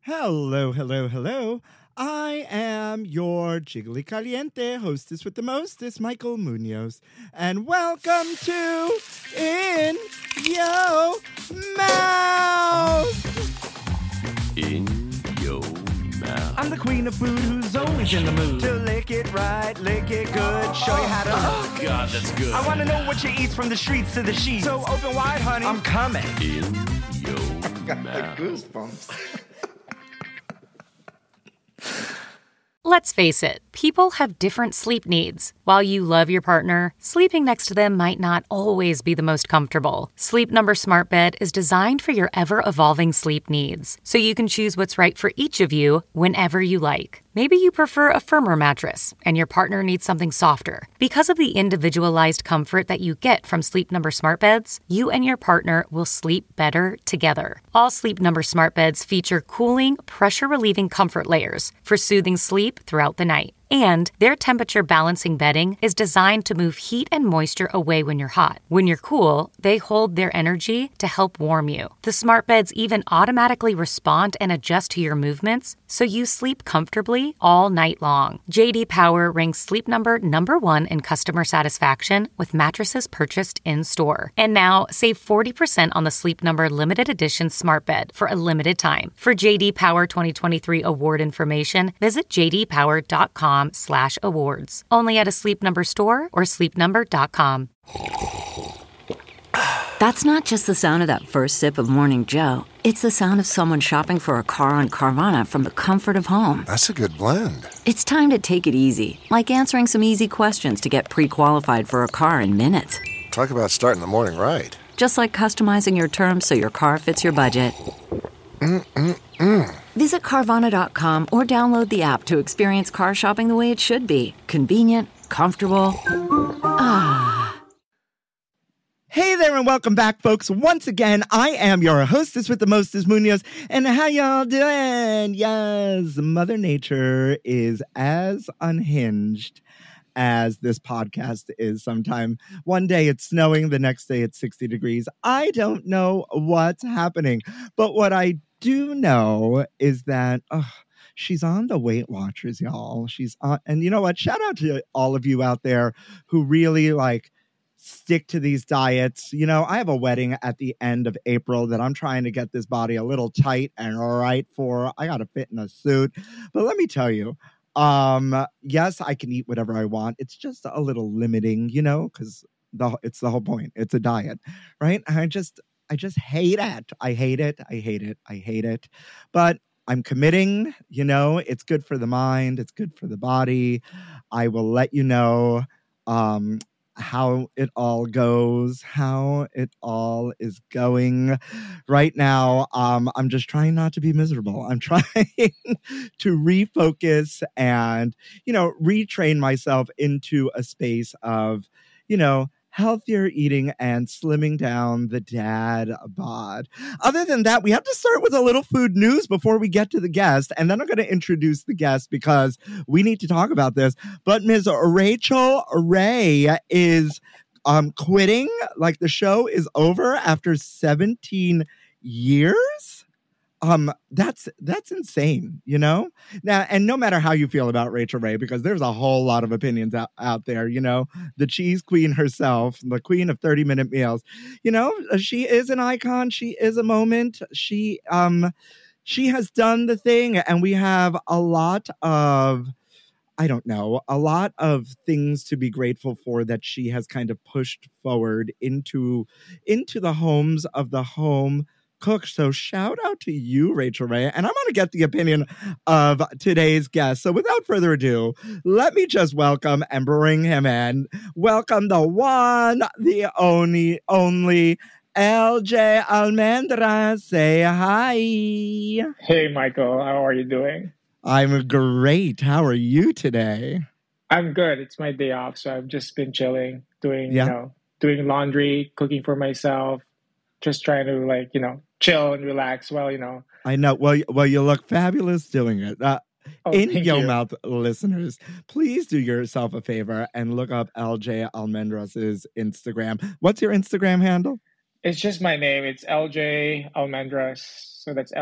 Hello, hello, hello. I am your Jiggly Caliente hostess with the mostest, Michael Munoz. And welcome to In Yo Mouth! In Yo Mouth. I'm the queen of food who's always in the mood to lick it right, lick it good, show you how to... Oh, God, that's good. I want to know what you eat from the streets to the sheets. So open wide, honey. I'm coming. In Yo Got Mouth. the goosebumps. Let's face it, people have different sleep needs. While you love your partner, sleeping next to them might not always be the most comfortable. Sleep Number Smart Bed is designed for your ever-evolving sleep needs, so you can choose what's right for each of you whenever you like. Maybe you prefer a firmer mattress, and your partner needs something softer. Because of the individualized comfort that you get from Sleep Number Smart Beds, you and your partner will sleep better together. All Sleep Number Smart Beds feature cooling, pressure-relieving comfort layers for soothing sleep throughout the night. And their temperature-balancing bedding is designed to move heat and moisture away when you're hot. When you're cool, they hold their energy to help warm you. The smart beds even automatically respond and adjust to your movements, so you sleep comfortably all night long. J.D. Power ranks Sleep Number #1 in customer satisfaction with mattresses purchased in-store. And now, save 40% on the Sleep Number Limited Edition Smart Bed for a limited time. For J.D. Power 2023 award information, visit jdpower.com/awards. Only at a Sleep Number store or sleepnumber.com. That's not just the sound of that first sip of Morning Joe. It's the sound of someone shopping for a car on Carvana from the comfort of home. That's a good blend. It's time to take it easy, like answering some easy questions to get pre-qualified for a car in minutes. Talk about starting the morning right. Just like customizing your terms so your car fits your budget. Visit Carvana.com or download the app to experience car shopping the way it should be. Convenient, comfortable. Hey there and welcome back, folks. Once again, I am your hostess with the mostest, Munoz. And how y'all doing? Yes, Mother Nature is as unhinged as this podcast is sometime. One day it's snowing, the next day it's 60 degrees. I don't know what's happening. But what I do know is that she's on the Weight Watchers, y'all. She's on, and you know what? Shout out to all of you out there who really stick to these diets. You know, I have a wedding at the end of April that I'm trying to get this body a little tight and right for. I got to fit in a suit. But let me tell you, yes, I can eat whatever I want. It's just a little limiting, you know, because it's the whole point. It's a diet, right? I just hate it. I hate it. I hate it. I hate it. But I'm committing, you know, it's good for the mind. It's good for the body. I will let you know, how it all goes, how it all is going right now. I'm just trying not to be miserable. I'm trying to refocus and, you know, retrain myself into a space of, you know, healthier eating and slimming down the dad bod. Other than that, we have to start with a little food news before we get to the guest. And then I'm going to introduce the guest because we need to talk about this. But Ms. Rachael Ray is quitting. Like, the show is over after 17 years. That's insane, you know? Now, and no matter how you feel about Rachael Ray, because there's a whole lot of opinions out there, you know, the cheese queen herself, the queen of 30-minute meals, you know, she is an icon. She is a moment. She has done the thing, and we have a lot of things to be grateful for that she has kind of pushed forward into the homes of the home cook. So shout out to you, Rachael Ray. And I'm going to get the opinion of today's guest. So without further ado, let me just welcome and bring him in. Welcome the one, the only LJ Almendra. Say hi. Hey, Michael. How are you doing? I'm great. How are you today? I'm good. It's my day off, so I've just been chilling, doing laundry, cooking for myself, just trying to chill and relax. Well, I know. Well, you look fabulous doing it. In Yo Mouth listeners, please do yourself a favor and look up LJ Almendra's Instagram. What's your Instagram handle? It's just my name. It's LJ Almendras. So that's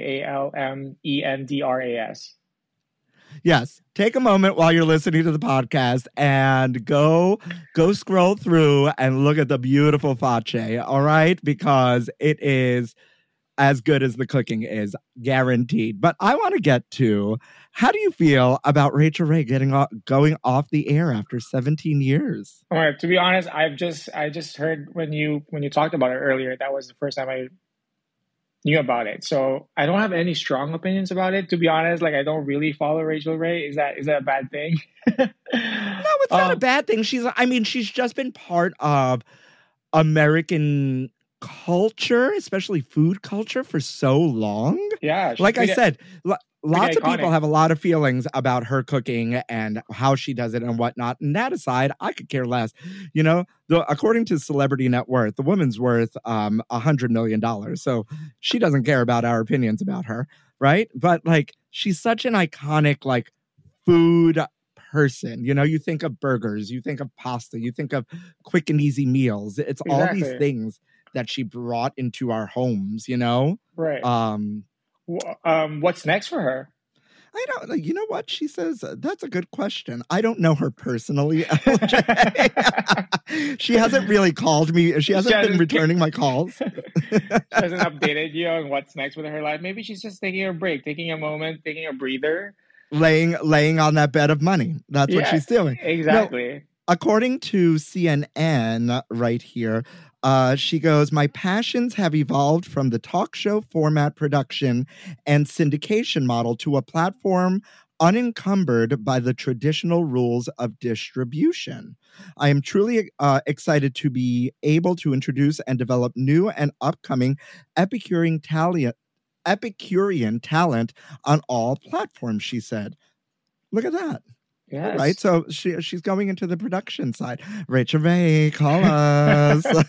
LJALMENDRAS. Yes. Take a moment while you're listening to the podcast and go scroll through and look at the beautiful facce, all right? Because it is as good as the cooking is, guaranteed. But I want to get to, how do you feel about Rachel Ray going off the air after 17 years? All right, to be honest, I just heard when you talked about it earlier, that was the first time I knew about it. So I don't have any strong opinions about it, to be honest. Like, I don't really follow Rachel Ray. Is that a bad thing? No, it's not a bad thing. She's just been part of American culture, especially food culture, for so long. Yeah. Like I said, lots of people have a lot of feelings about her cooking and how she does it and whatnot. And that aside, I could care less. You know, according to Celebrity Net Worth, the woman's worth $100 million. So she doesn't care about our opinions about her, right? But like, she's such an iconic like food person. You know, you think of burgers, you think of pasta, you think of quick and easy meals. It's all these things that she brought into our homes, you know? Right. What's next for her? I don't, you know what? She says, that's a good question. I don't know her personally. She hasn't really called me. She hasn't been returning my calls. She hasn't updated you on what's next with her life. Maybe she's just taking a break, taking a moment, taking a breather. Laying on that bed of money. That's what she's doing. Exactly. No, according to CNN right here, she goes, my passions have evolved from the talk show format production and syndication model to a platform unencumbered by the traditional rules of distribution. I am truly excited to be able to introduce and develop new and upcoming Epicurean talent on all platforms, she said. Look at that. Yes. Right. So she's going into the production side. Rachel Ray, call us. All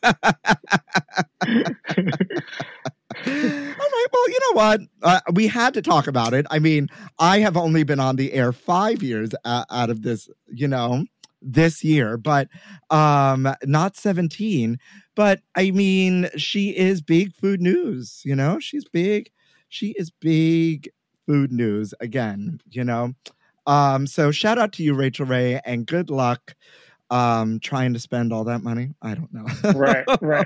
right. Well, you know what? We had to talk about it. I mean, I have only been on the air 5 years out of this, you know, this year, but not 17. But I mean, she is big food news, you know, she's big. She is big food news again, you know. So shout out to you, Rachel Ray, and good luck trying to spend all that money. I don't know. Right.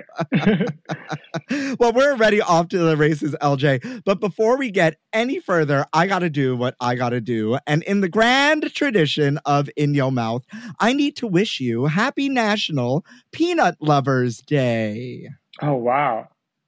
Well, we're already off to the races, LJ. But before we get any further, I got to do what I got to do. And in the grand tradition of In Your Mouth, I need to wish you happy National Peanut Lovers Day. Oh, wow.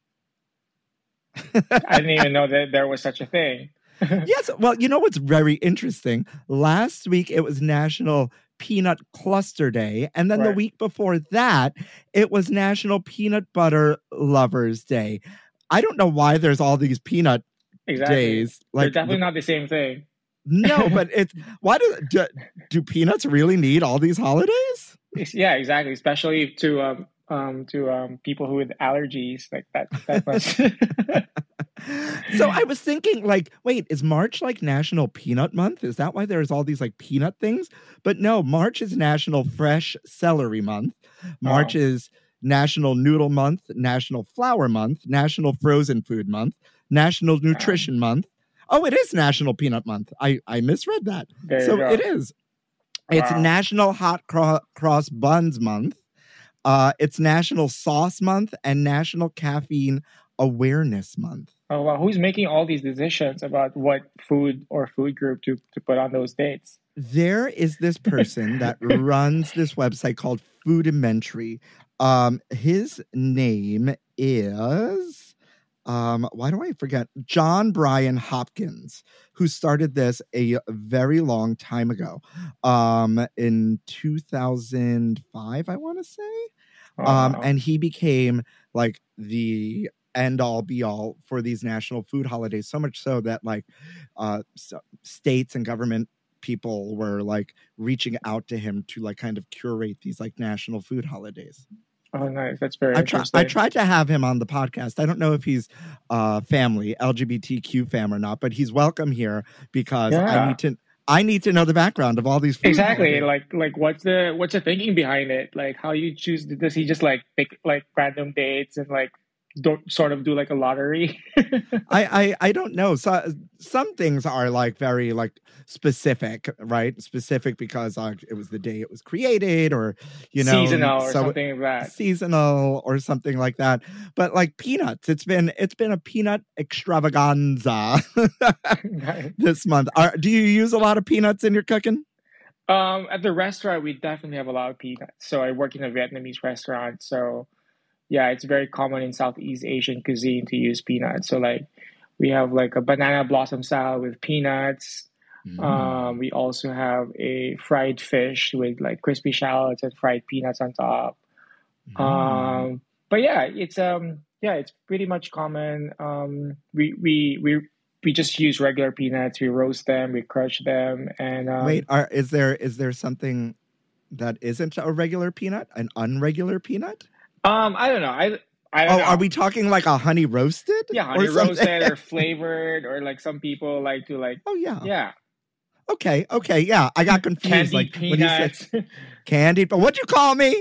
I didn't even know that there was such a thing. Yes. Well, you know what's very interesting? Last week, it was National Peanut Cluster Day. And then the week before that, it was National Peanut Butter Lovers Day. I don't know why there's all these peanut days. Like, they're definitely not the same thing. No, but it's why do peanuts really need all these holidays? Yeah, exactly. Especially to people who with allergies like that much. So I was thinking, like, wait, is March like National Peanut Month? Is that why there's all these like peanut things? But no, March is National Fresh Celery Month. March is National Noodle Month, National Flour Month, National Frozen Food Month, National Nutrition Month. Oh, it is National Peanut Month. I misread that. So it is. It's National Hot Cross Buns Month. It's National Sauce Month and National Caffeine Awareness Month. Oh, wow. Who's making all these decisions about what food or food group to put on those dates? There is this person that runs this website called Foodimentary. His name is, why do I forget? John Brian Hopkins, who started this a very long time ago, in 2005, I want to say. And he became like the end all be all for these national food holidays, so much so that like states and government people were like reaching out to him to like kind of curate these like national food holidays. Oh, nice. That's very interesting. I tried to have him on the podcast. I don't know if he's LGBTQ fam or not, but he's welcome here because I need to know the background of all these food Exactly. holidays. Like what's the thinking behind it? Like how you choose? Does he just like pick like random dates and like don't sort of do like a lottery? I don't know. So some things are like very like specific, right? Specific because it was the day it was created, or Seasonal or so something like that. seasonal or something like that. But like peanuts, it's been a peanut extravaganza this month. Do you use a lot of peanuts in your cooking? At the restaurant, we definitely have a lot of peanuts. So I work in a Vietnamese restaurant. So yeah, it's very common in Southeast Asian cuisine to use peanuts. So like we have like a banana blossom salad with peanuts. We also have a fried fish with like crispy shallots and fried peanuts on top. But yeah, it's pretty much common. We just use regular peanuts. We roast them, we crush them, and Wait, is there something that isn't a regular peanut, an unregular peanut? I don't know. I don't know. Are we talking like a honey roasted? Yeah, honey roasted or flavored, or like some people like to like. Oh yeah. Yeah. Okay, yeah. I got confused. Candied like peanuts. when you said candied, but what'd you call me?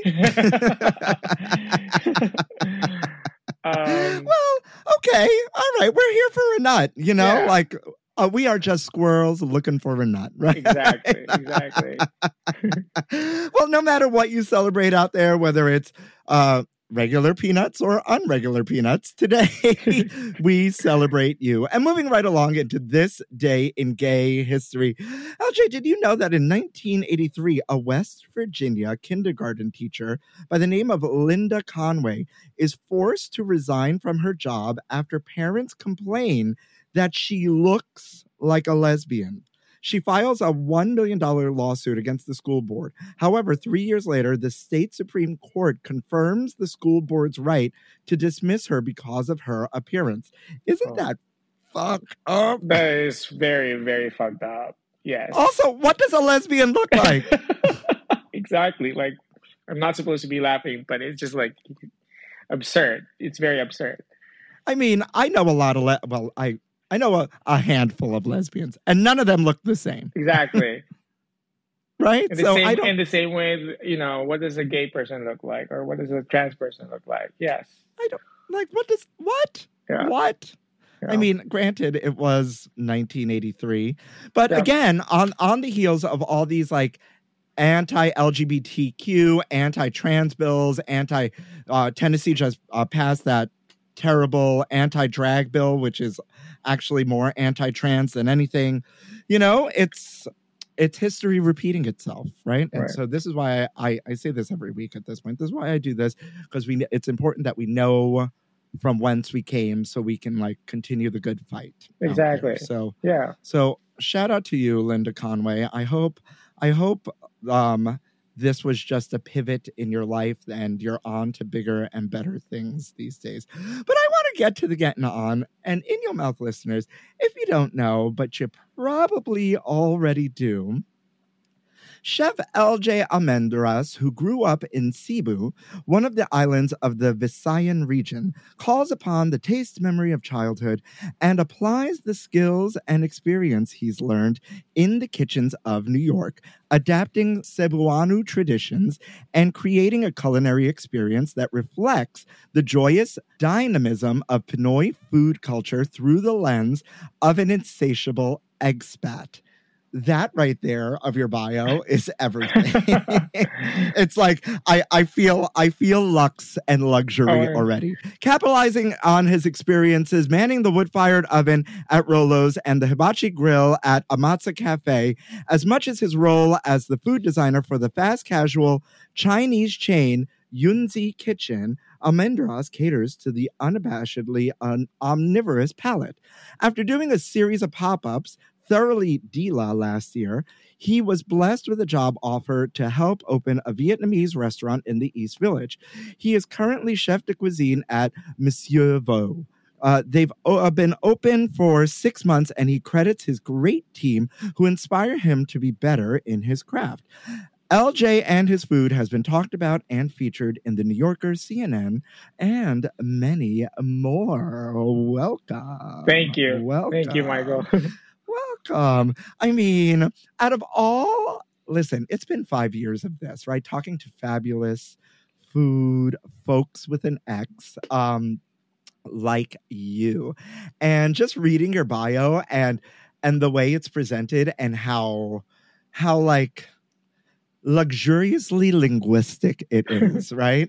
Well, okay, all right. We're here for a nut, Yeah. like we are just squirrels looking for a nut, right? Exactly. Well, no matter what you celebrate out there, whether it's regular peanuts or unregular peanuts, today we celebrate you. And moving right along into this day in gay history, LJ, did you know that in 1983, a West Virginia kindergarten teacher by the name of Linda Conway is forced to resign from her job after parents complain that she looks like a lesbian? She files a $1 million lawsuit against the school board. However, 3 years later, the state Supreme Court confirms the school board's right to dismiss her because of her appearance. Isn't that fucked up? That is very, very fucked up. Yes. Also, what does a lesbian look like? Exactly. Like, I'm not supposed to be laughing, but it's just like absurd. It's very absurd. I mean, I know a lot of I know a handful of lesbians, and none of them look the same. Exactly. Right? In the same way, what does a gay person look like, or what does a trans person look like? Yes. I don't like what? Yeah. What? Yeah. I mean, granted, it was 1983, but again, on the heels of all these like anti-LGBTQ, anti-trans bills, Tennessee just passed that terrible anti-drag bill, which is actually more anti-trans than anything. It's history repeating itself, right? And so this is why I say this every week at this point. This is why I do this, because it's important that we know from whence we came so we can like continue the good fight. Exactly. So yeah. So shout out to you, Linda Conway. I hope this was just a pivot in your life and you're on to bigger and better things these days. But I want to get to the getting on. And In Your Mouth listeners, if you don't know, but you probably already do, Chef LJ Almendras, who grew up in Cebu, one of the islands of the Visayan region, calls upon the taste memory of childhood and applies the skills and experience he's learned in the kitchens of New York, adapting Cebuano traditions and creating a culinary experience that reflects the joyous dynamism of Pinoy food culture through the lens of an insatiable expat. That right there of your bio is everything. It's like I feel luxe and luxury already. Capitalizing on his experiences manning the wood-fired oven at Rolo's and the hibachi grill at Amatsa Cafe, as much as his role as the food designer for the fast casual Chinese chain Yunzi Kitchen, Almendras caters to the unabashedly omnivorous palate. After doing a series of pop-ups, thoroughly Dila last year, he was blessed with a job offer to help open a Vietnamese restaurant in the East Village. He is currently chef de cuisine at Monsieur Vo. They've been open for 6 months, and he credits his great team who inspire him to be better in his craft. LJ and his food has been talked about and featured in The New Yorker, CNN, and many more. Welcome. Thank you. Welcome. Thank you, Michael. welcome. I mean, out of all, listen, it's been 5 years of this, right? Talking to fabulous food folks with an X, like you, and just reading your bio and the way it's presented and how like luxuriously linguistic it is, right?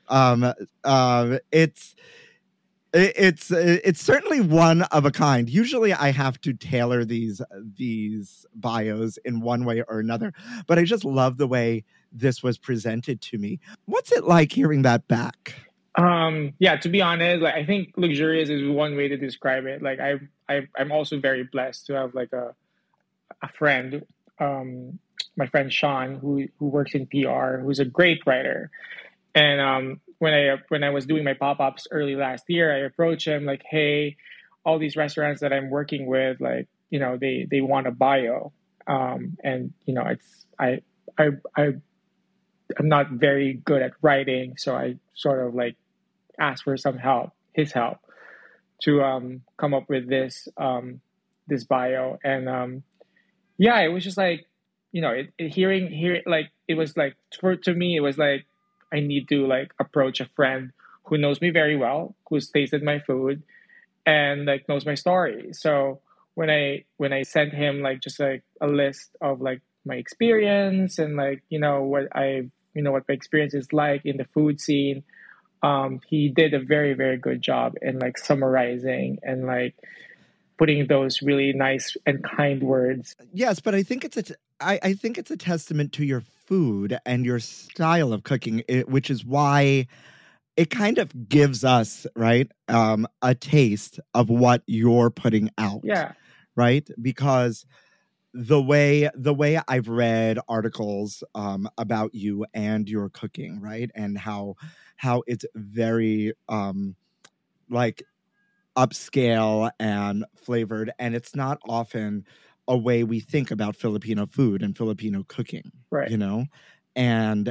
It's certainly one of a kind. Usually I have to tailor these bios in one way or another, but I just love the way this was presented to me. What's it like hearing that back? Yeah, to be honest, like I think luxurious is one way to describe it. Like I'm also very blessed to have like a friend, my friend Sean, who works in PR, who's a great writer. And when I was doing my pop-ups early last year, I approached him like, hey, all these restaurants that I'm working with, like, you know, they want a bio. And you know, I'm not very good at writing, so I sort of like asked for his help to come up with this bio. And yeah, it was just like, you know, hearing like it was like to me it was like I need to like approach a friend who knows me very well, who's tasted my food and like knows my story. So when I sent him like just like a list of like my experience and like, you know, what my experience is like in the food scene, he did a very, very good job in like summarizing and like putting those really nice and kind words. Yes, but I think I think it's a testament to your food and your style of cooking, which is why it kind of gives us, right, a taste of what you're putting out. Yeah. Right? Because the way I've read articles about you and your cooking, right, and how it's very like upscale and flavored, and it's not often a way we think about Filipino food and Filipino cooking, right? You know, and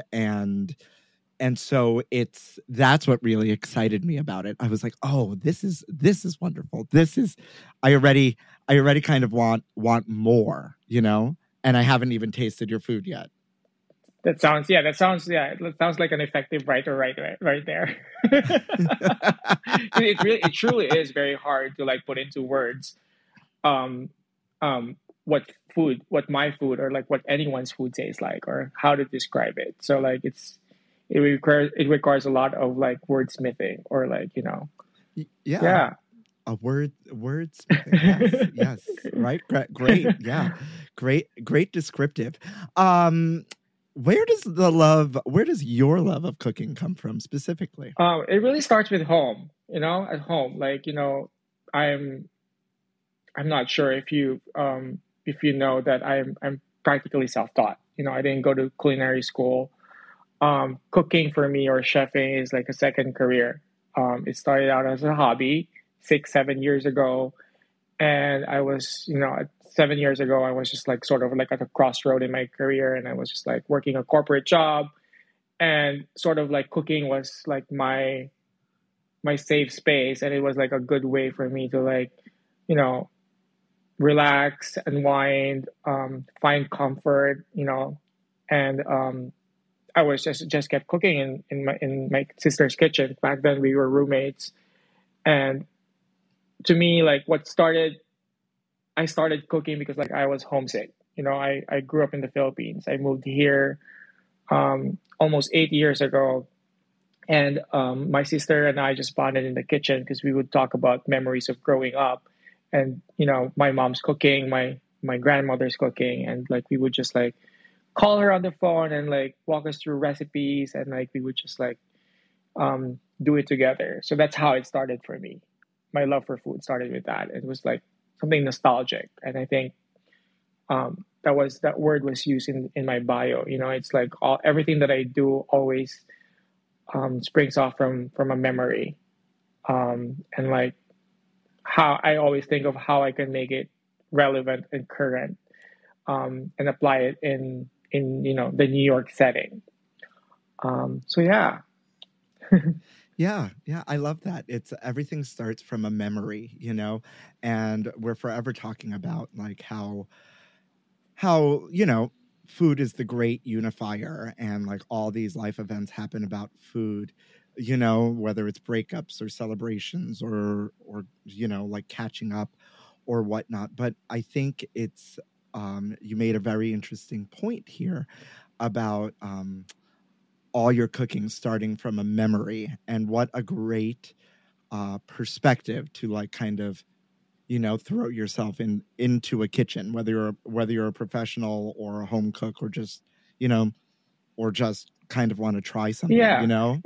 so that's what really excited me about it. I was like, oh, this is wonderful. I already kind of want more, you know, and I haven't even tasted your food yet. That sounds like an effective writer right there. It truly is very hard to like put into words what my food or like what anyone's food tastes like or how to describe it. So like it requires a lot of like wordsmithing or like, you know. Yeah. A wordsmithing. Yes. Right. Great. Yeah. Great descriptive. Where does your love of cooking come from specifically? It really starts with home, you know, at home. Like, you know, I'm not sure if you know that I'm practically self-taught. You know, I didn't go to culinary school. Cooking for me or chefing is like a second career. It started out as a hobby 6-7 years ago. And I was, you know, 7 years ago, I was just like sort of like at a crossroad in my career. And I was just like working a corporate job and sort of like cooking was like my safe space. And it was like a good way for me to like, you know, relax, unwind, find comfort, you know, and I was just kept cooking in my sister's kitchen. Back then we were roommates, and to me, like I started cooking because like I was homesick. You know, I grew up in the Philippines. I moved here almost 8 years ago, and my sister and I just bonded in the kitchen because we would talk about memories of growing up. And, you know, my mom's cooking, my grandmother's cooking, and like we would just like call her on the phone and like walk us through recipes, and like we would just like do it together. So that's how it started for me. My love for food started with that. It was like something nostalgic, and I think that word was used in my bio. You know, it's like everything that I do always springs off from a memory, and like how I always think of how I can make it relevant and current, and apply it in you know the New York setting. So yeah. Yeah, I love that. It's everything starts from a memory, and we're forever talking about like how food is the great unifier, and like all these life events happen about food, whether it's breakups or celebrations or like catching up or whatnot. But I think it's you made a very interesting point here about all your cooking starting from a memory, and what a great perspective to like kind of throw yourself into a kitchen, whether you're a professional or a home cook, or just or just kind of want to try something. And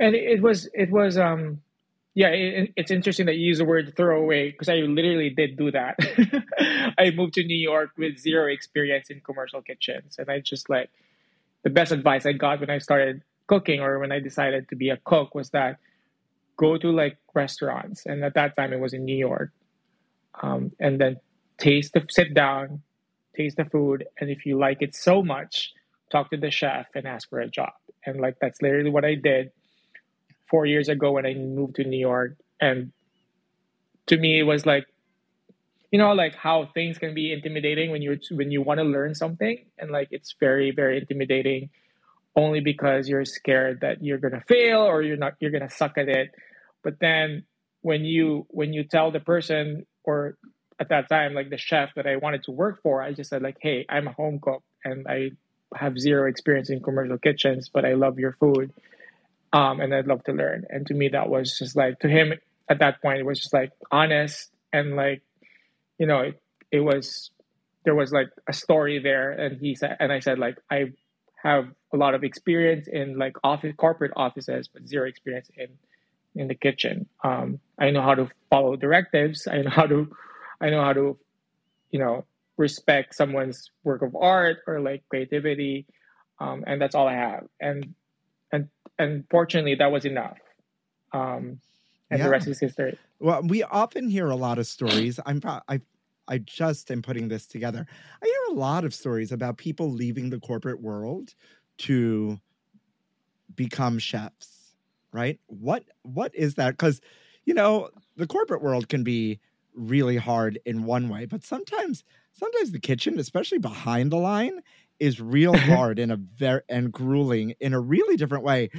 it's interesting that you use the word throwaway, because I literally did do that. I moved to New York with zero experience in commercial kitchens, and I just like, the best advice I got when I started cooking, or when I decided to be a cook, was that go to like restaurants, and at that time it was in New York, and then sit down, taste the food, and if you like it so much, talk to the chef and ask for a job. And like, that's literally what I did 4 years ago when I moved to New York. And to me, it was like, like how things can be intimidating when you want to learn something, and like it's very, very intimidating, only because you're scared that you're gonna fail, or you're gonna suck at it. But then when you tell the person, or at that time, like the chef that I wanted to work for, I just said like, hey, I'm a home cook and I have zero experience in commercial kitchens, but I love your food, and I'd love to learn. And to me, that was just like, to him at that point, it was just like honest, and like, it was, there was like a story there. And I said like, I have a lot of experience in like corporate offices, but zero experience in the kitchen. I know how to follow directives. I know how to respect someone's work of art or like creativity, and that's all I have. And fortunately, that was enough. And the rest is history. Well, we often hear a lot of stories. I just am putting this together. I hear a lot of stories about people leaving the corporate world to become chefs, right? What is that? Because, the corporate world can be really hard in one way, but sometimes the kitchen, especially behind the line, is real hard and grueling in a really different way.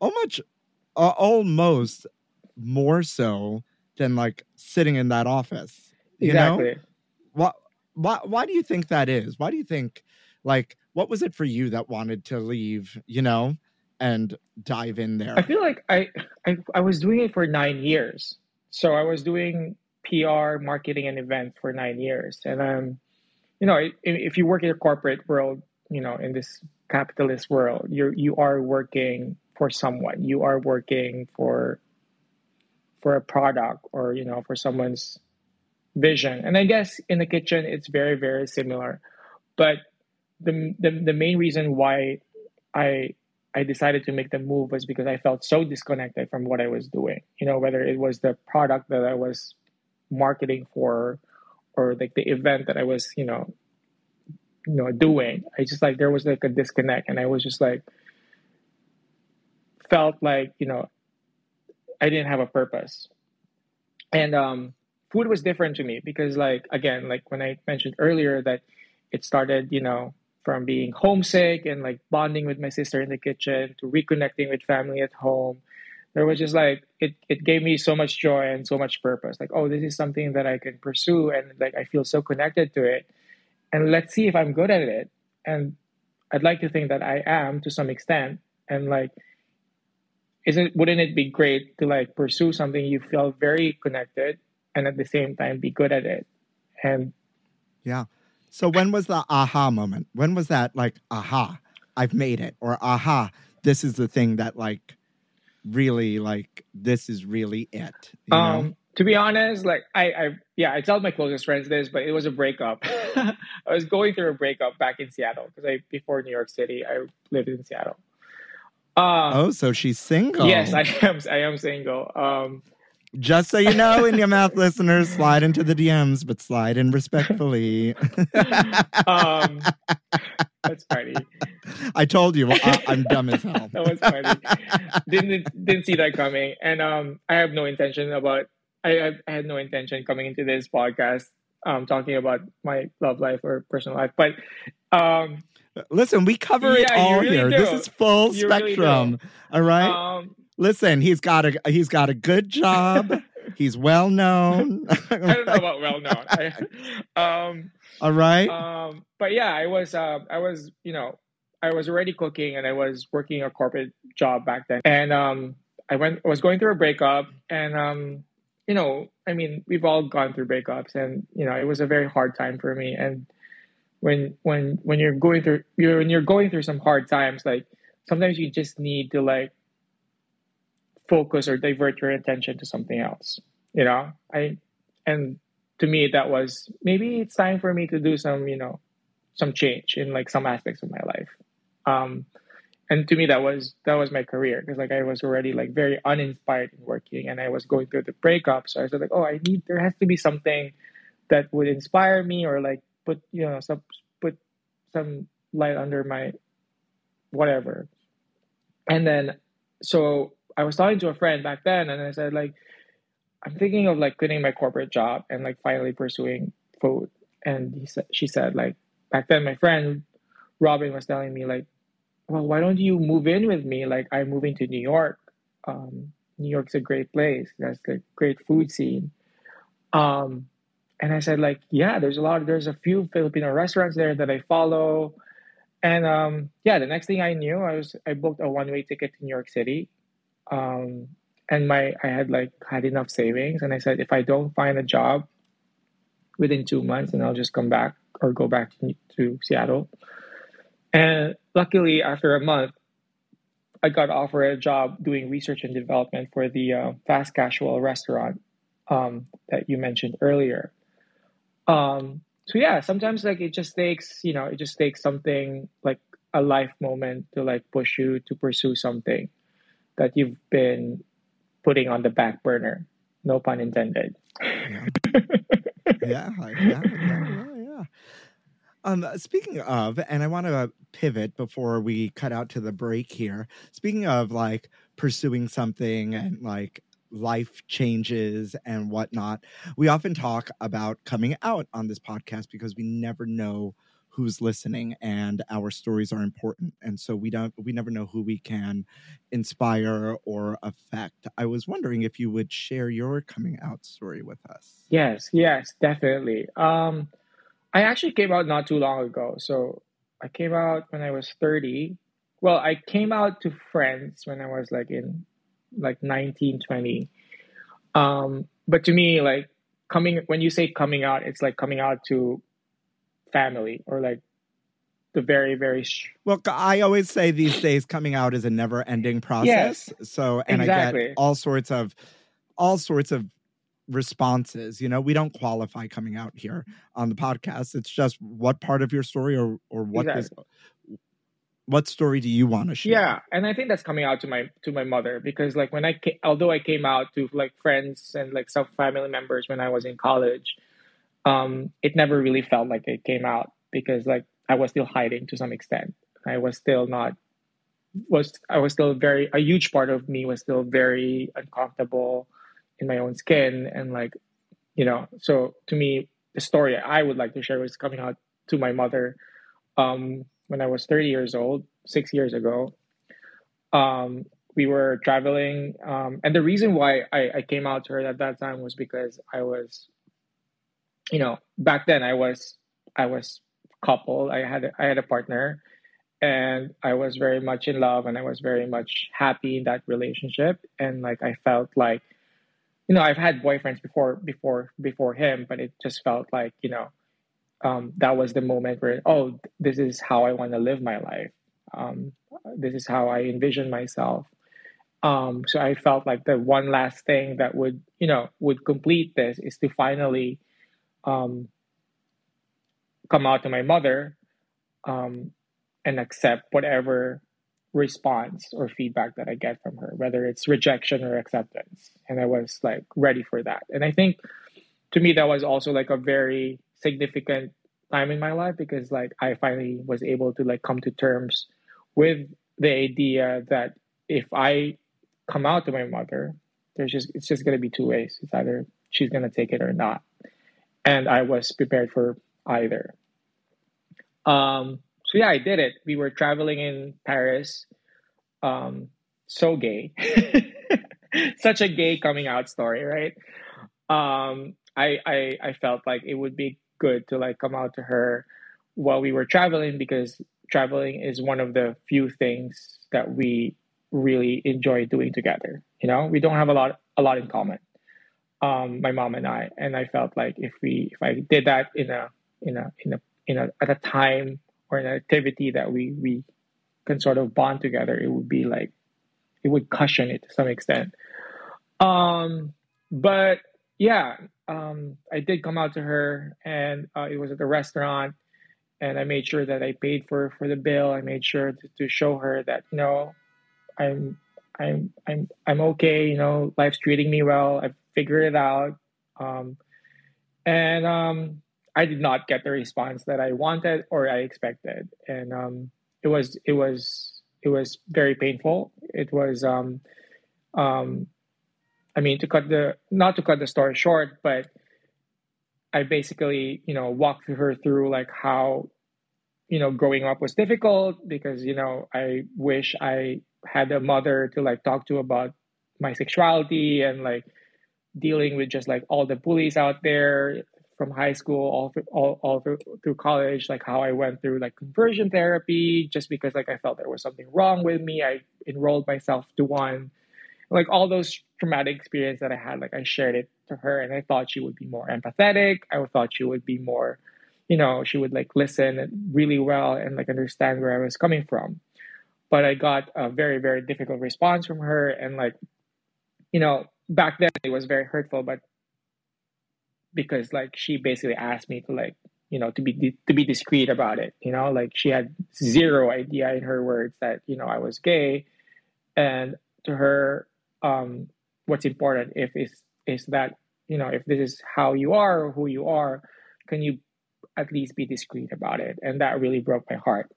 Almost more so than like sitting in that office. Exactly. Why do you think that is? Why do you think, like, what was it for you that wanted to leave, and dive in there? I feel like I was doing it for 9 years. So I was doing PR, marketing, and events for 9 years. And, if you work in a corporate world, in this capitalist world, you are working for someone. You are working for a product, or, for someone's vision. And I guess in the kitchen, it's very, very similar. But the main reason why I decided to make the move was because I felt so disconnected from what I was doing. Whether it was the product that I was marketing for, or like the event that I was, doing. I just like, there was like a disconnect, and I was just like, felt like, I didn't have a purpose. And food was different to me because, like, again, like when I mentioned earlier that it started, from being homesick and like bonding with my sister in the kitchen to reconnecting with family at home. There was just like, it gave me so much joy and so much purpose. Like, oh, this is something that I can pursue, and like I feel so connected to it. And let's see if I'm good at it. And I'd like to think that I am to some extent. And like, wouldn't it be great to like pursue something you feel very connected, and at the same time be good at it? And yeah. So when was the aha moment? When was that like, aha, I've made it? Or aha, this is the thing that like really, like, this is really it? To be honest, like I tell my closest friends this, but it was a breakup. I was going through a breakup back in Seattle, because before New York City, I lived in Seattle. So she's single. Yes, I am single. Just so you know, in your mouth, listeners, slide into the DMs, but slide in respectfully. That's funny. I told you, I'm dumb as hell. That was funny. didn't see that coming, and I have no intention about. I had no intention coming into this podcast talking about my love life or personal life, but Listen, we cover it Yeah, you all really here. do. This is full You really spectrum. All right. Listen, he's got a good job. He's well known. I don't know about well known. All right. But yeah, I was I was already cooking and I was working a corporate job back then, and I was going through a breakup, and I mean, we've all gone through breakups, and it was a very hard time for me. And when you're going through some hard times, like sometimes you just need to like focus or divert your attention to something else. And to me that was, maybe it's time for me to do some change in like some aspects of my life. And to me that was my career, because like I was already like very uninspired in working, and I was going through the breakup. So I was like, oh, there has to be something that would inspire me, or like put some light under my whatever. And then so I was talking to a friend back then, and I said, like, I'm thinking of like quitting my corporate job and like finally pursuing food. And she said, like, back then my friend Robin was telling me, like, well, why don't you move in with me? Like, I'm moving to New York. New York's a great place. There's a great food scene. And I said, like, yeah, there's a few Filipino restaurants there that I follow. And yeah, the next thing I knew, I booked a one-way ticket to New York City. And I had enough savings, and I said, if I don't find a job within 2 months, then I'll just come back or go back to Seattle. And luckily, after a month, I got offered a job doing research and development for the fast casual restaurant that you mentioned earlier. So yeah, sometimes like it just takes something like a life moment to like push you to pursue something that you've been putting on the back burner. No pun intended. Yeah. Speaking of, and I want to pivot before we cut out to the break here. Speaking of like pursuing something and like life changes and whatnot, we often talk about coming out on this podcast because we never know who's listening, and our stories are important, and so we never know who we can inspire or affect. I was wondering if you would share your coming out story with us. Yes, definitely. I actually came out not too long ago. So I came out when I was 30. Well, I came out to friends when I was like in like 19, 20. But to me, like when you say coming out, it's like coming out to family, or like the very, very well, I always say these days coming out is a never-ending process. Yes, so, and exactly. I get all sorts of responses. We don't qualify coming out here on the podcast. It's just what part of your story or what exactly. What story do you want to share? Yeah, and I think that's coming out to my mother, because like although I came out to like friends and like some family members when I was in college, it never really felt like it came out, because like I was still hiding to some extent. I was still a huge part of me was still very uncomfortable in my own skin. And like, so to me, the story I would like to share was coming out to my mother when I was 30 years old, 6 years ago. We were traveling. And the reason why I came out to her at that time was because I was, back then I was coupled. I had a partner, and I was very much in love, and I was very much happy in that relationship. And like, I felt like, I've had boyfriends before him, but it just felt like, that was the moment where, oh, this is how I want to live my life. This is how I envision myself. So I felt like the one last thing that would complete this is to finally come out to my mother and accept whatever response or feedback that I get from her, whether it's rejection or acceptance. And I was like ready for that. And I think to me, that was also like a very significant time in my life, because like I finally was able to like come to terms with the idea that if I come out to my mother, it's just gonna be two ways. It's either she's gonna take it or not. And I was prepared for either. So yeah, I did it. We were traveling in Paris. So gay. Such a gay coming out story, right? I felt like it would be good to like come out to her while we were traveling, because traveling is one of the few things that we really enjoy doing together. You know, we don't have a lot in common. My mom and I felt like if I did that at a time or an activity that we can sort of bond together, it would be like it would cushion it to some extent. But yeah, I did come out to her, and it was at a restaurant, and I made sure that I paid for the bill. I made sure to show her that, you know, I'm I'm okay. You know, life's treating me well. I've figured it out. And I did not get the response that I wanted or I expected, and it was very painful. It was I mean, not to cut the story short, but I basically, you know, walked her through like how, you know, growing up was difficult because, you know, I wish I had a mother to like talk to about my sexuality and like dealing with just like all the bullies out there from high school all through college, like how I went through like conversion therapy just because like I felt there was something wrong with me. I enrolled myself to one, like all those traumatic experience that I had, like I shared it to her, and I thought she would be more empathetic. I thought she would be more, you know, she would like listen really well and like understand where I was coming from. But I got a very, very difficult response from her. And like, you know, back then it was very hurtful, but because like she basically asked me to like, you know, to be discreet about it, you know, like she had zero idea in her words that, you know, I was gay. And to her, what's important is that, you know, if this is how you are or who you are, can you at least be discreet about it? And that really broke my heart.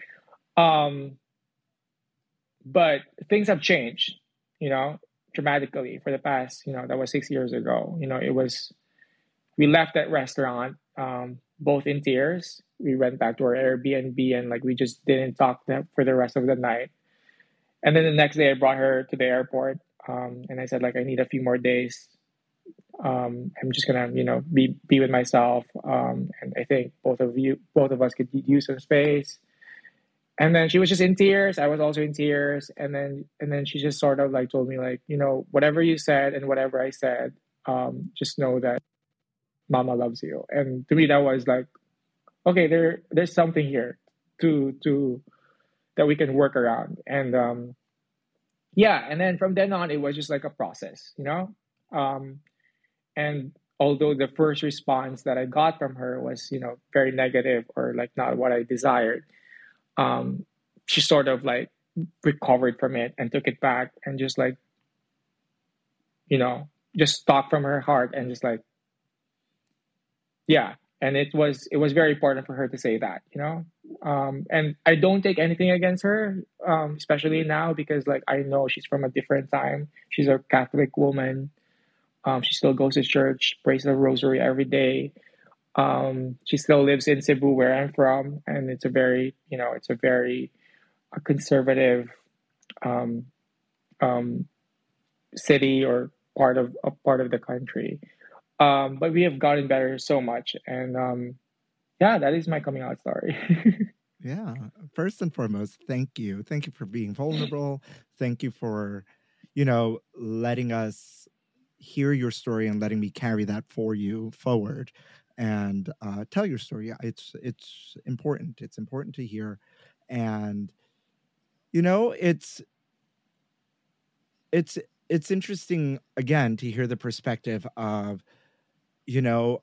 But things have changed, you know, dramatically for the past, you know, that was 6 years ago. You know, we left that restaurant, both in tears. We went back to our Airbnb and like we just didn't talk for the rest of the night. And then the next day I brought her to the airport, and I said like I need a few more days. I'm just gonna, you know, be with myself. And I think both of us could use some space. And then she was just in tears. I was also in tears. And then she just sort of like told me like, you know, whatever you said and whatever I said, just know that Mama loves you. And to me that was like, okay, there's something here to that we can work around. And yeah, and then from then on it was just like a process, you know. And although the first response that I got from her was, you know, very negative or like not what I desired, she sort of like recovered from it and took it back and just like, you know, just talked from her heart and just like, yeah. And it was very important for her to say that, you know. And I don't take anything against her, especially now because like I know she's from a different time. She's a Catholic woman. She still goes to church, prays the rosary every day. She still lives in Cebu, where I'm from, and it's a very, you know, conservative city or part of the country. But we have gotten better so much, and yeah, that is my coming out story. Yeah. First and foremost, thank you. Thank you for being vulnerable. Thank you for, you know, letting us hear your story and letting me carry that for you forward and tell your story. It's important. It's important to hear. And, you know, it's interesting, again, to hear the perspective of, you know,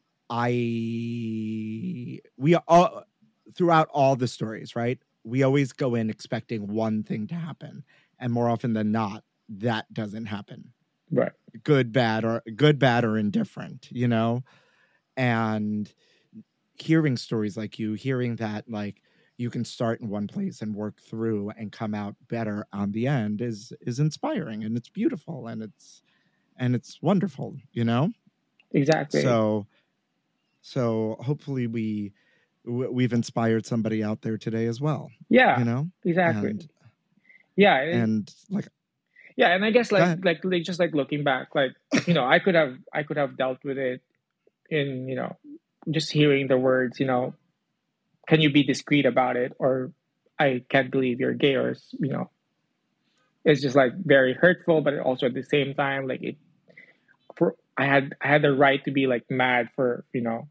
we all, throughout all the stories, right? We always go in expecting one thing to happen. And more often than not, that doesn't happen. Right. Good, bad, or indifferent, you know? And hearing stories like you, hearing that, like, you can start in one place and work through and come out better on the end is inspiring, and it's beautiful, and it's wonderful, you know? Exactly. So hopefully we've inspired somebody out there today as well. Yeah. You know? Exactly. And, yeah. and like, yeah, and I guess Go ahead. like just like looking back, like, you know, I could have dealt with it in, you know, just hearing the words, you know, can you be discreet about it, or I can't believe you're gay, or, you know, it's just like very hurtful, but also at the same time, like I had the right to be like mad for, you know,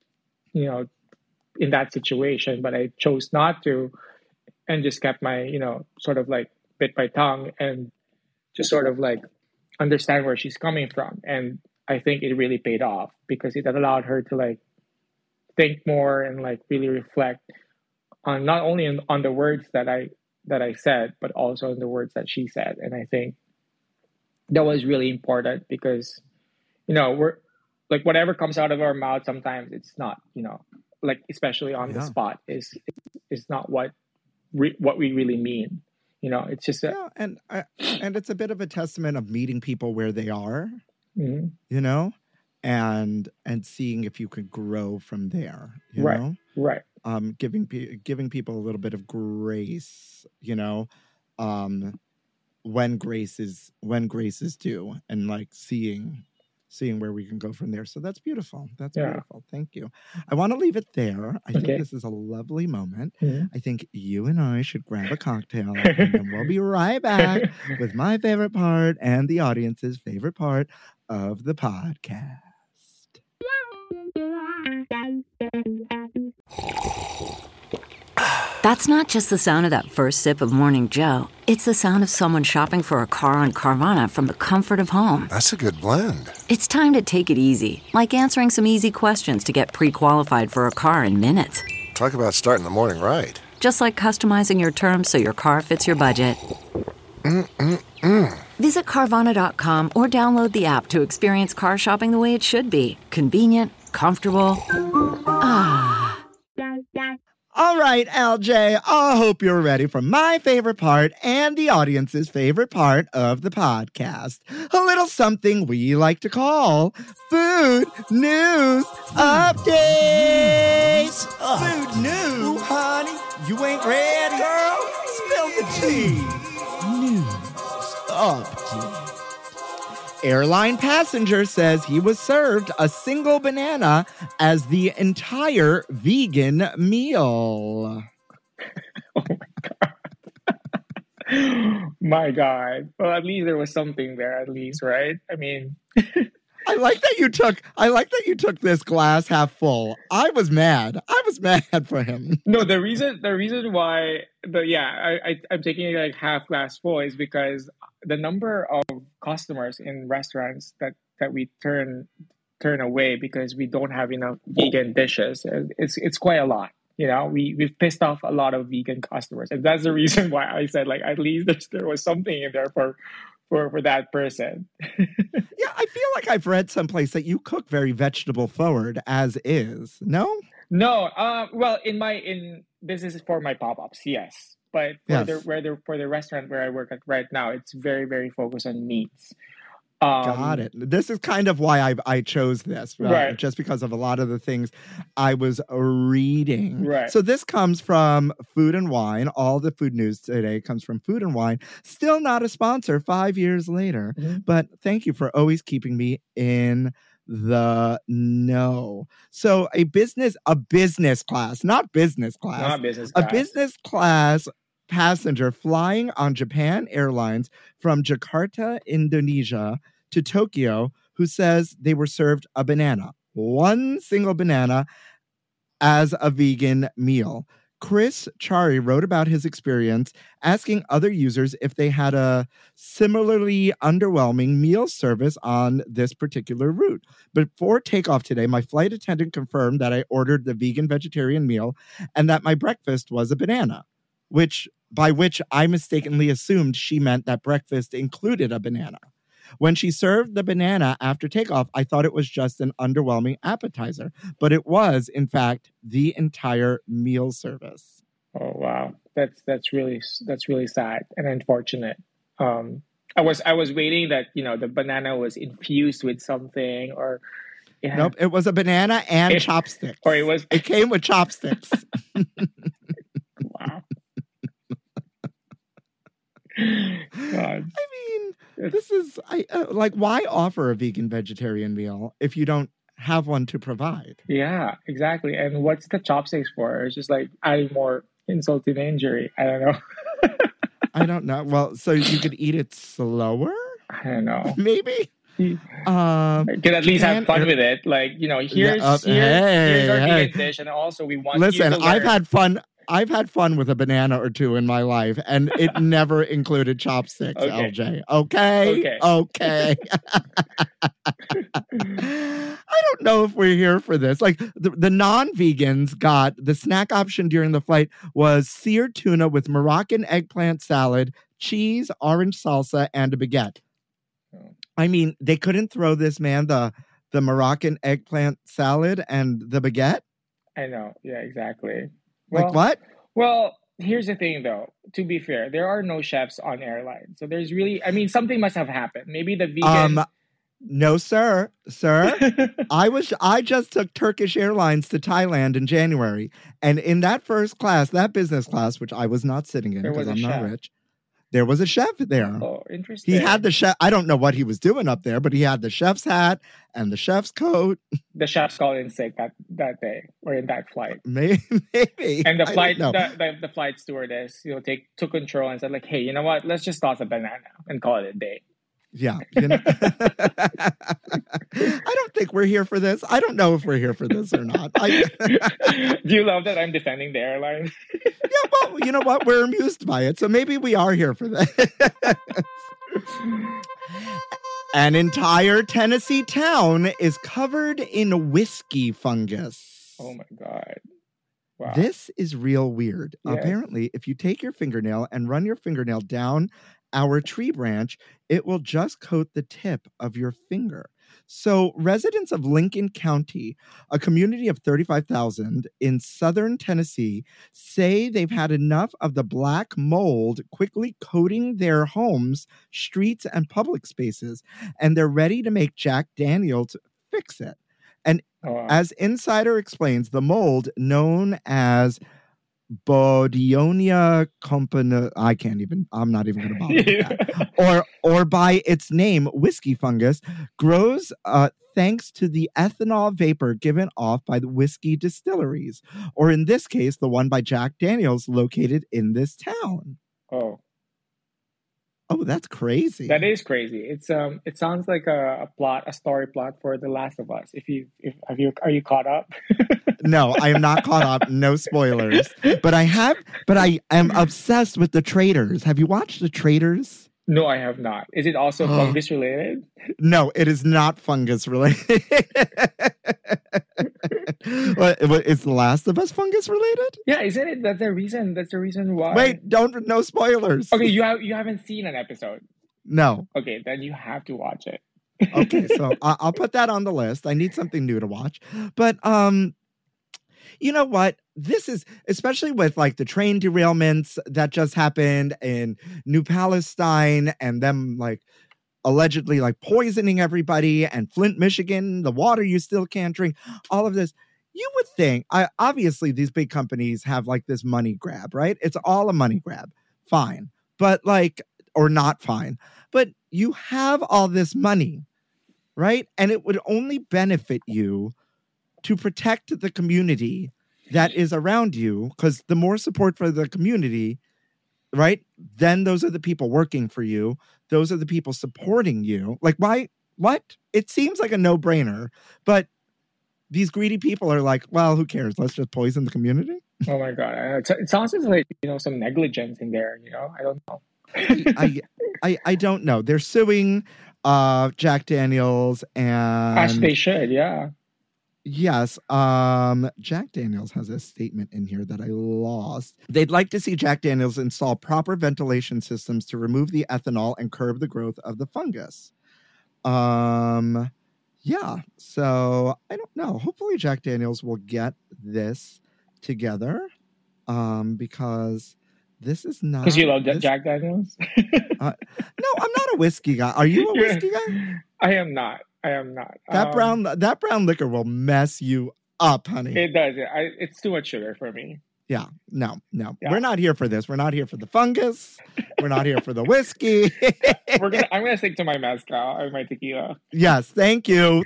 in that situation, but I chose not to, and just kept my, you know, sort of like bit my tongue and just sort of like understand where she's coming from. And I think it really paid off, because it allowed her to like think more and like really reflect on not only on the words that I said, but also on the words that she said. And I think that was really important, because, you know, we're like, whatever comes out of our mouth, sometimes it's not, you know, like, especially on the spot, is not what we really mean. You know, it's just and it's a bit of a testament of meeting people where they are, mm-hmm. you know, and seeing if you could grow from there, you know, right. Giving people a little bit of grace, you know, when grace is due, and like seeing where we can go from there. So that's beautiful. That's beautiful. Thank you. I want to leave it there. I think this is a lovely moment. Mm-hmm. I think you and I should grab a cocktail, and then we'll be right back with my favorite part and the audience's favorite part of the podcast. That's not just the sound of that first sip of Morning Joe. It's the sound of someone shopping for a car on Carvana from the comfort of home. That's a good blend. It's time to take it easy, like answering some easy questions to get pre-qualified for a car in minutes. Talk about starting the morning right. Just like customizing your terms so your car fits your budget. Visit Carvana.com or download the app to experience car shopping the way it should be. Convenient, comfortable. All right, LJ, I hope you're ready for my favorite part and the audience's favorite part of the podcast. A little something we like to call Food News Updates. Food news, honey. You ain't ready, girl? Spill the tea. News update. Airline passenger says he was served a single banana as the entire vegan meal. Oh my God. Well, at least there was something there, at least, right? I mean, I like that you took this glass half full. I was mad for him. No, the reason why I'm taking it like half glass full is because the number of customers in restaurants that we turn away because we don't have enough vegan dishes, it's quite a lot. You know, we've pissed off a lot of vegan customers, and that's the reason why I said, like, at least there was something in there for that person. Yeah, I feel like I've read someplace that you cook very vegetable forward as is. No? No. Well, this is for my pop-ups, yes. But for the restaurant where I work at right now, it's very, very focused on meats. Got it. This is kind of why I chose this, right? Just because of a lot of the things I was reading. Right. So this comes from Food and Wine. All the food news today comes from Food and Wine. Still not a sponsor 5 years later, but thank you for always keeping me in the know. So a business class, not business class, not business class, a business class passenger flying on Japan Airlines from Jakarta, Indonesia to Tokyo, who says they were served a banana, one single banana, as a vegan meal. Chris Chari wrote about his experience, asking other users if they had a similarly underwhelming meal service on this particular route. Before takeoff today, my flight attendant confirmed that I ordered the vegan vegetarian meal and that my breakfast was a banana, by which I mistakenly assumed she meant that breakfast included a banana. When she served the banana after takeoff, I thought it was just an underwhelming appetizer, but it was, in fact, the entire meal service. Oh wow, that's really sad and unfortunate. I was waiting that the banana was infused with something, or yeah, Nope, it was a banana and It- chopsticks. or it was It came with chopsticks. wow. God, I mean, this is like, why offer a vegan vegetarian meal if you don't have one to provide? yeah, exactly. And what's the chopsticks for? It's just like adding more insult to the injury. I don't know. I don't know. Well, so you could eat it slower, I don't know. maybe. You can at least Japan- have fun with it. Like, here's hey, our hey. vegan dish, and also we want Listen, you to I've learn. had fun. I've had fun with a banana or two in my life, and it never included chopsticks, Okay. LJ. Okay. I don't know if we're here for this. Like, the non-vegans got the snack option during the flight was seared tuna with Moroccan eggplant salad, cheese, orange salsa, and a baguette. Oh. I mean, they couldn't throw this man the Moroccan eggplant salad and the baguette. I know. Yeah, exactly. Like, what? Well, here's the thing, though. To be fair, there are no chefs on airlines, so there's really, something must have happened. Maybe the vegan. No, sir. I just took Turkish Airlines to Thailand in January, and in that first class, that business class, which I was not sitting in There because was a I'm not chef. rich, there was a chef there. Oh, interesting. He had the chef. I don't know what he was doing up there, but he had the chef's hat and the chef's coat. The chef's called in sick that day or in that flight. Maybe. And the I flight, don't know. the flight stewardess, took control and said, like, hey, you know what? Let's just toss a banana and call it a day. Yeah. I don't think we're here for this. I don't know if we're here for this or not. Do you love that I'm defending the airline? Yeah, well, you know what? We're amused by it. So maybe we are here for that. An entire Tennessee town is covered in whiskey fungus. Oh my God. Wow. This is real weird. Yes. Apparently, if you take your fingernail and run your fingernail down our tree branch, it will just coat the tip of your finger. So residents of Lincoln County, a community of 35,000 in southern Tennessee, say they've had enough of the black mold quickly coating their homes, streets, and public spaces, and they're ready to make Jack Daniels fix it. And Oh, wow. as Insider explains, the mold known as Bodionia compana, I'm not even going to bother with that. Or by its name, whiskey fungus, grows thanks to the ethanol vapor given off by the whiskey distilleries, or in this case, the one by Jack Daniels located in this town. Oh, that's crazy. That is crazy. It sounds like a story plot for The Last of Us. Are you caught up? No, I am not caught up. No spoilers. But I am obsessed with The Traitors. Have you watched The Traitors? No, I have not. Is it also fungus related? No, it is not fungus related. What is The Last of Us fungus related? Yeah, isn't it? That's the reason why. Wait, no spoilers. Okay, you haven't seen an episode. No. Okay, then you have to watch it. Okay, so I'll put that on the list. I need something new to watch. But you know what? This is, especially with like the train derailments that just happened in New Palestine and them like allegedly like poisoning everybody, and Flint, Michigan, the water you still can't drink, all of this. You would think, obviously these big companies have like this money grab, right? It's all a money grab. Fine. But like, or not fine. But you have all this money, right? And it would only benefit you to protect the community that is around you, because the more support for the community, right, then those are the people working for you. Those are the people supporting you. Like, why? What? It seems like a no-brainer, but these greedy people are like, well, who cares? Let's just poison the community. Oh my God. It sounds like, some negligence in there, I don't know. I don't know. They're suing Jack Daniels, and As they should, yeah. yes, Jack Daniels has a statement in here that I lost. They'd like to see Jack Daniels install proper ventilation systems to remove the ethanol and curb the growth of the fungus. Yeah, so I don't know. Hopefully Jack Daniels will get this together. because this is not... Because you love Jack Daniels? No, I'm not a whiskey guy. Are you a whiskey guy? I am not. That brown liquor will mess you up, honey. It does. It's too much sugar for me. Yeah, no. Yeah. We're not here for this. We're not here for the fungus. We're not here for the whiskey. I'm gonna stick to my mezcal and my tequila. Yes, thank you.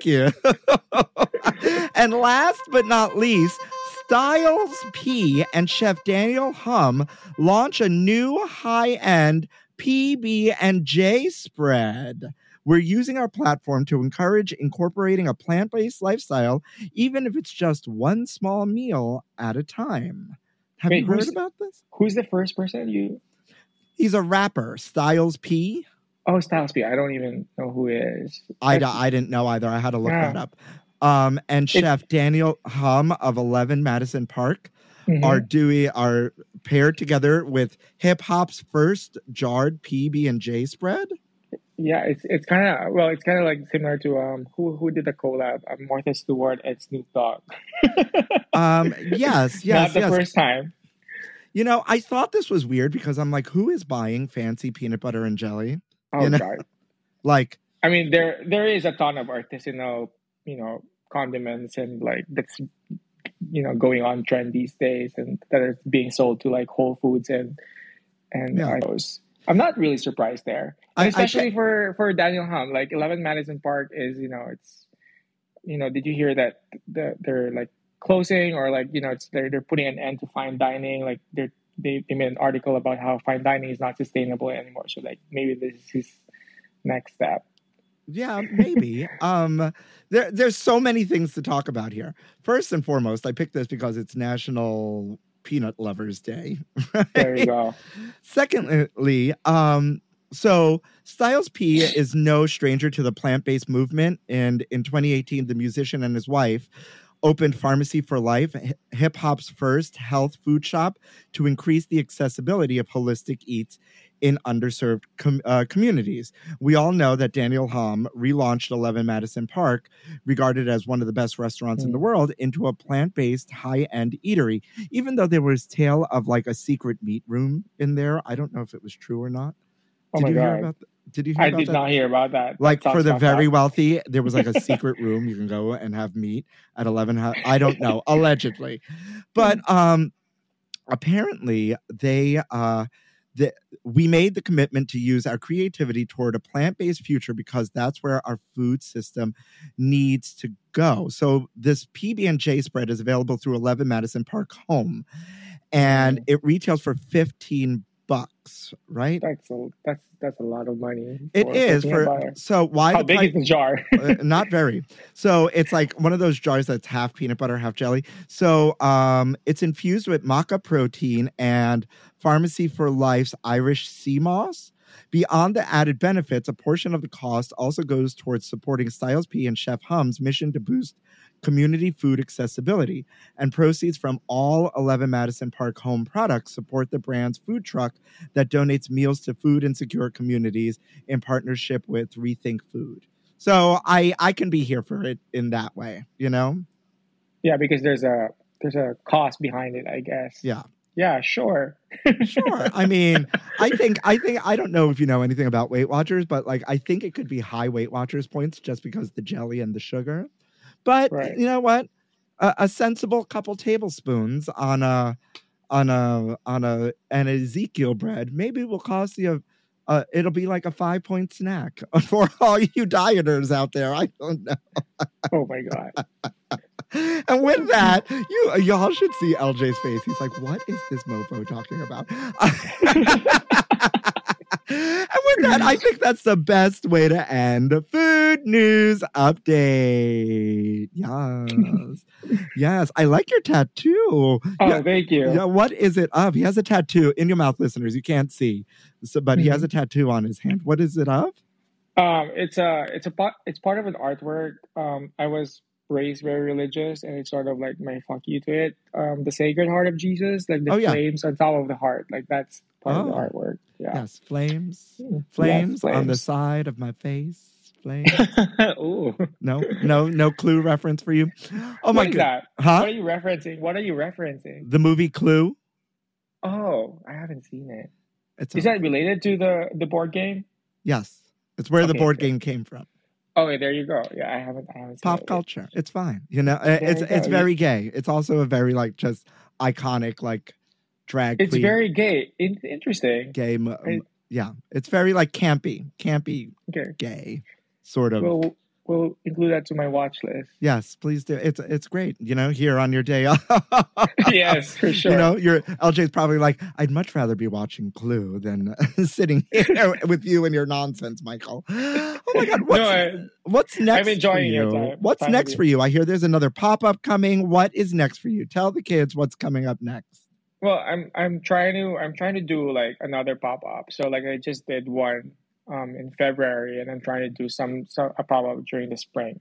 And last but not least, Styles P and Chef Daniel Hum launch a new high-end PB&J spread. We're using our platform to encourage incorporating a plant-based lifestyle, even if it's just one small meal at a time. Have you heard about this? Who's the first person He's a rapper, Styles P. Oh, Styles P. I don't even know who he is. I didn't know either. I had to look that up. And Chef Daniel Hum of 11 Madison Park are paired together with hip hop's first jarred PB&J spread. Yeah, it's kind of like similar to who did the collab? Martha Stewart and Snoop Dogg. Yes. Not the first time. You know, I thought this was weird because I'm like, who is buying fancy peanut butter and jelly? Oh God! Like, I mean, there is a ton of artisanal, condiments and like that's, going on trend these days and that are being sold to like Whole Foods and those. I'm not really surprised there. And especially for Daniel Hum, like 11 Madison Park is, it's, did you hear that they're like closing or like, they're putting an end to fine dining. Like they made an article about how fine dining is not sustainable anymore. So like maybe this is his next step. Yeah, maybe. There's so many things to talk about here. First and foremost, I picked this because it's National Peanut Lovers Day. Right? There you go. Secondly, so Styles P is no stranger to the plant-based movement. And in 2018, the musician and his wife opened Pharmacy for Life, hip-hop's first health food shop to increase the accessibility of holistic eats in underserved communities. We all know that Daniel Hum relaunched 11 Madison Park, regarded as one of the best restaurants in the world, into a plant-based high-end eatery, even though there was tale of like a secret meat room in there. I don't know if it was true or not. Oh my God. Did you hear about that? I did not hear about that. Like for the very wealthy, there was like a secret room you can go and have meat at 11. I don't know, allegedly. But apparently we made the commitment to use our creativity toward a plant-based future because that's where our food system needs to go. So this PB&J spread is available through 11 Madison Park Home, and it retails for $15, right? That's a lot of money. It is so why? How big is the jar? Not very. So it's like one of those jars that's half peanut butter, half jelly. So it's infused with maca protein and Pharmacy for Life's Irish sea moss. Beyond the added benefits, a portion of the cost also goes towards supporting Styles P and Chef Hum's mission to boost community food accessibility, and proceeds from all 11 Madison Park Home products support the brand's food truck that donates meals to food insecure communities in partnership with Rethink Food. So I can be here for it in that way, Yeah, because there's a cost behind it, I guess. Yeah, sure. Sure. I mean, I think I don't know if you know anything about Weight Watchers, but like I think it could be high Weight Watchers points just because the jelly and the sugar. But You know what? A sensible couple tablespoons on an Ezekiel bread maybe will cost you it'll be like a 5-point snack for all you dieters out there. I don't know. Oh my God. And with that, y'all should see LJ's face. He's like, what is this mofo talking about? And with that, I think that's the best way to end Food News Update. Yes. Yes. I like your tattoo. Oh, thank you. Yeah, what is it of? He has a tattoo in your mouth, listeners. You can't see. But he has a tattoo on his hand. What is it of? It's part of an artwork. I was raised very religious, and it's sort of like my fuck you to it. The Sacred Heart of Jesus, like the flames on top of the heart, like that's part of the artwork. Yeah. Yes, flames Yes, on the side of my face. place. Ooh. No Clue reference for you. Oh my What is god, that? huh? What are you referencing? What are you referencing? The movie Clue. Oh, I haven't seen it. It's Is that related to the board game? yes, it's where the Okay, board okay. game came from. Oh, there you go. Yeah, I haven't seen Pop it. culture. It's fine. You know, There it's you go. it's very gay. It's also a very like just iconic like drag It's queen very gay. Interesting. gay. I- Yeah, it's very like campy, Okay. gay, sort of. We'll include that to my watch list. Yes, please do. It's great. You know, here on your day off. Yes, for sure. You know, your LJ's probably like, I'd much rather be watching Clue than sitting here with you and your nonsense, Michael. Oh my God, what's next I'm enjoying for your you? time. What's Time next with for you? I hear there's another pop-up coming. What is next for you? Tell the kids what's coming up next. Well, I'm trying to do like another pop up. So like I just did one in February, and I'm trying to do a pop up during the spring.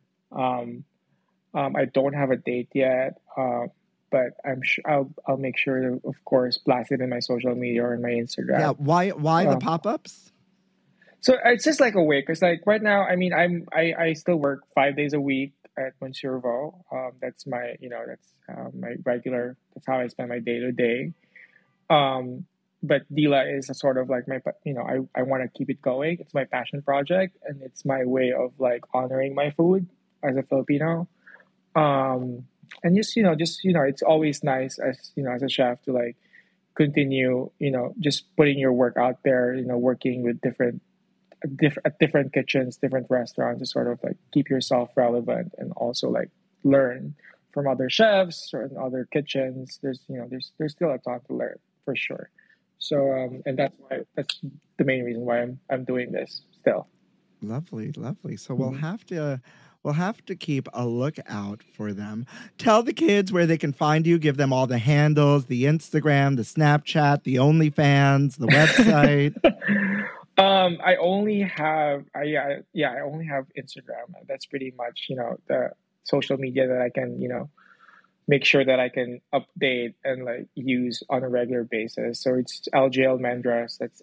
I don't have a date yet, but I'll make sure to, of course, blast it in my social media or in my Instagram. Yeah, why the pop-ups? So it's just like a way, because like right now, I mean, I still work 5 days a week at Monsurvo. That's my my regular. That's how I spend my day to day. But Dila is a sort of like my, I want to keep it going. It's my passion project, and it's my way of like honoring my food as a Filipino. And it's always nice as a chef to like continue, just putting your work out there, working with different kitchens, different restaurants to sort of like keep yourself relevant, and also like learn from other chefs or in other kitchens. There's still a ton to learn for sure. So and that's the main reason why I'm doing this still. Lovely. So we'll have to keep a lookout for them. Tell the kids where they can find you. Give them all the handles, the Instagram, the Snapchat, the OnlyFans, the website. I only have Instagram. That's pretty much the social media that I can make sure that I can update and like use on a regular basis. So it's LJ Almendras. That's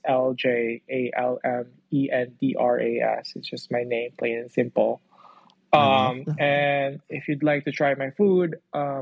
LJALMENDRAS. It's just my name, plain and simple. And if you'd like to try my food,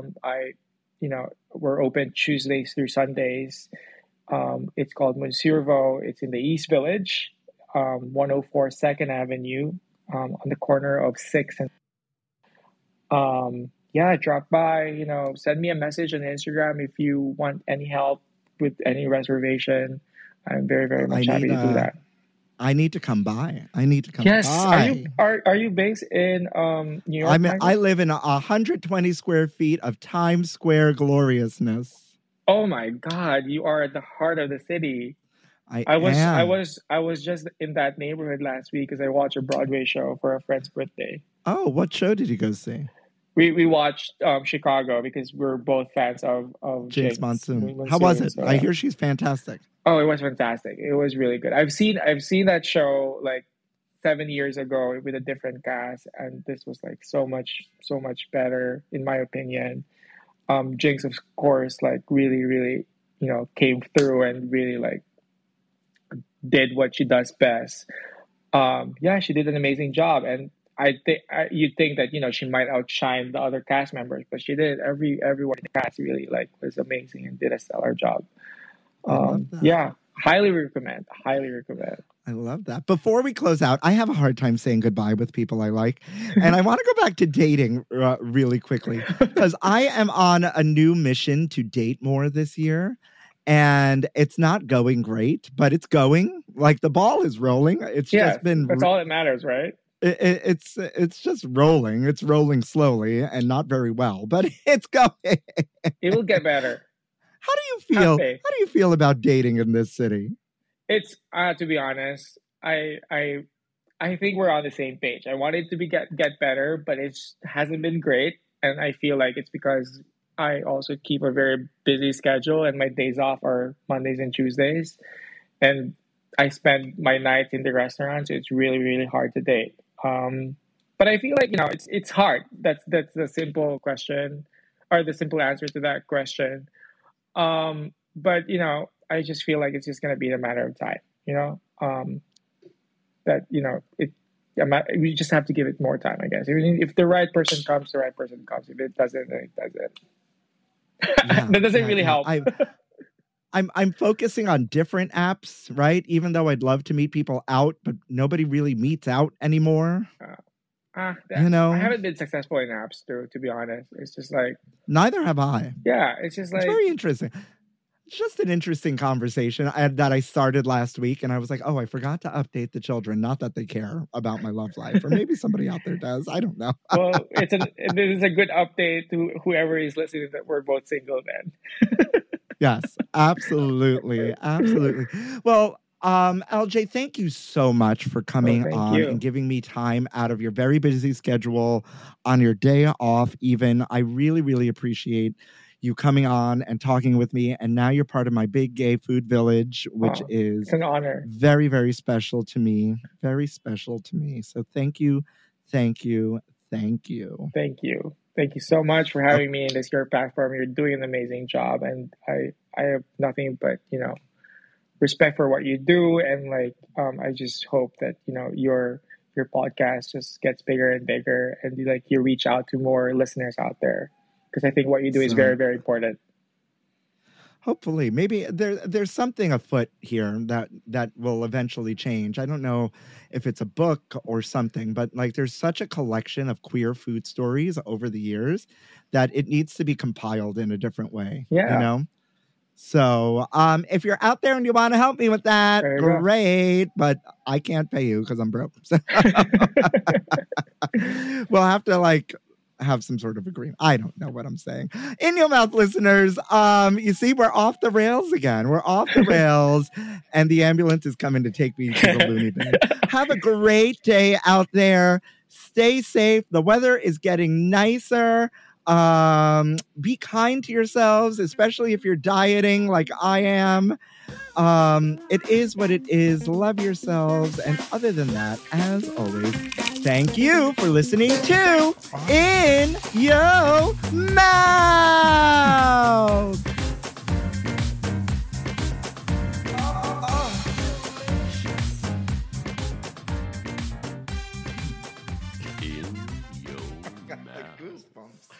we're open Tuesdays through Sundays. It's called Monsurvo. It's in the East Village, 104 2nd Avenue, on the corner of 6th and drop by, send me a message on Instagram if you want any help with any reservation. I'm very, very much happy to do that. I need to come by. Yes. By. Are you based in New York? I live in 120 square feet of Times Square gloriousness. Oh my God, you are at the heart of the city. I was just in that neighborhood last week because I watched a Broadway show for a friend's birthday. Oh, what show did you go see? We watched Chicago because we're both fans of Jinx Monsoon. How was it? So, I hear she's fantastic. Oh, it was fantastic. It was really good. I've seen that show like 7 years ago with a different cast, and this was like so much better in my opinion. Jinx, of course, like really, really, came through and really like did what she does best. She did an amazing job, and you'd think that she might outshine the other cast members, but she did. Everyone in the cast really like was amazing and did a stellar job. Highly recommend. I love that. Before we close out, I have a hard time saying goodbye with people I like, and I want to go back to dating really quickly because I am on a new mission to date more this year. And it's not going great, but it's going. Like the ball is rolling. It's just been. That's all that matters, right? It's just rolling. It's rolling slowly and not very well, but it's going. It will get better. How do you feel? How do you feel about dating in this city? It's to be honest, I think we're on the same page. I want it to get better, but it hasn't been great, and I feel like it's because I also keep a very busy schedule, and my days off are Mondays and Tuesdays, and I spend my nights in the restaurant, so it's really, really hard to date. But I feel like it's hard. That's the simple question, or the simple answer to that question. But I just feel like it's just gonna be a matter of time. we just have to give it more time, I guess. If the right person comes, the right person comes. If it doesn't, then it doesn't. Yeah, That doesn't really help. I'm focusing on different apps, right? Even though I'd love to meet people out, but nobody really meets out anymore. You know, I haven't been successful in apps, to be honest. It's just like, neither have I. yeah, it's just like, It's very interesting. It's just an interesting conversation that I started last week, and I was like, oh, I forgot to update the children. Not that they care about my love life, or maybe somebody out there does. I don't know. well, it is a good update to whoever is listening that we're both single then. Yes, absolutely. Absolutely. Well, LJ, thank you so much for coming on and giving me time out of your very busy schedule on your day off even. I really, really appreciate you coming on and talking with me. And now you're part of my big gay food village, which is it's an honor. Very, very special to me. Very special to me. So thank you. Thank you. Thank you. Thank you. Thank you so much for having me in this your platform. You're doing an amazing job. And I have nothing but, respect for what you do. And I just hope that, your podcast just gets bigger and bigger, and you reach out to more listeners out there. Because I think what you do is very, very important. Hopefully, maybe there's something afoot here that will eventually change. I don't know if it's a book or something, but there's such a collection of queer food stories over the years that it needs to be compiled in a different way. Yeah. So if you're out there and you want to help me with that, great. But I can't pay you because I'm broke. So we'll have to have some sort of agreement. I don't know what I'm saying. In Your Mouth listeners, you see, we're off the rails again. We're off the rails, and the ambulance is coming to take me to the loony bin. Have a great day out there. Stay safe. The weather is getting nicer. Be kind to yourselves, especially if you're dieting like I am. It is what it is. Love yourselves. And other than that, as always, thank you for listening to In Your Mouth. In your mouth. Goosebumps.